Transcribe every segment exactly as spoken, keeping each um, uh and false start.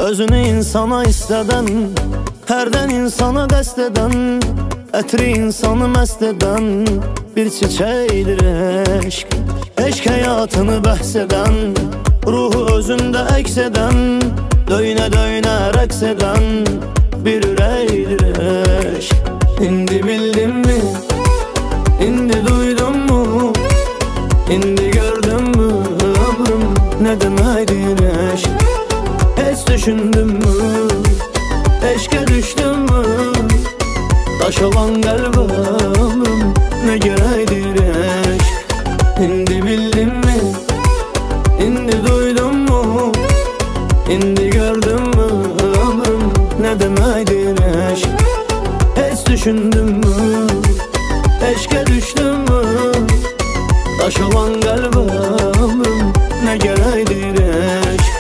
Özünü insana isteden, hərdən insana qəsd edən, ətri insanı məst edən bir çiçəkdir eşq. Eşq həyatını bəhs edən, ruhu özündə əks edən, döynə döynə rəqs edən bir ürəkdir eşq. İndi bildin mi? İndi duydun mu? İndi gördün mü? Ömrüm nə deməkdir eşq? Heç düşündün mü? Eşqə düşdün mü? Daş olan qəlbə ömrüm nə gərəkdir eşq? İndi bildin mi? İndi duydun mu? İndi gördün mü? Ömrüm nə deməkdir eşq? Heç düşündün mü? Eşqə düşdün mü? Daş olan qəlbə ömrüm nə gərəkdir eşq?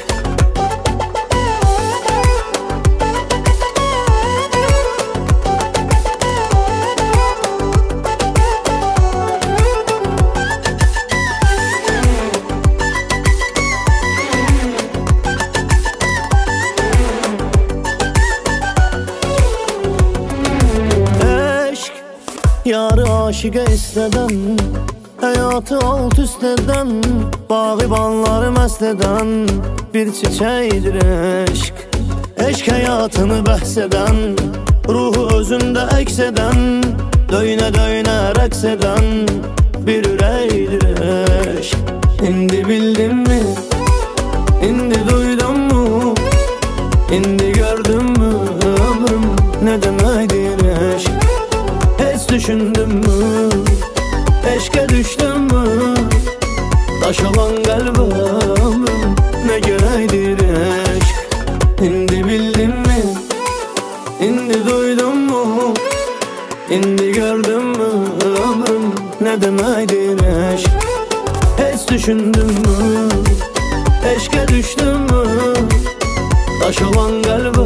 Yarı aşıqa istədən, həyatı alt üst edən, bağıbanları məst edən bir çiçəkdir eşq. Eşq həyatını bəhs edən, ruhu özündə əks edən, döynə döynə rəqs edən bir ürəkdir eşq. İndi bildin mi? İndi duydun mu? İndi gördün mü? Ömrüm nə deməkdir eşq? Heç düşündün mü? Eşqə düşdün mü? Daş olan qəlbə ömrüm nə gərəkdir eşq? İndi bildin mi? İndi duydun mu? İndi gördün mü? Ömrüm nə deməkdir eşq? Heç düşündün mü? Eşqə düşdün mü? Daş olan qəlbə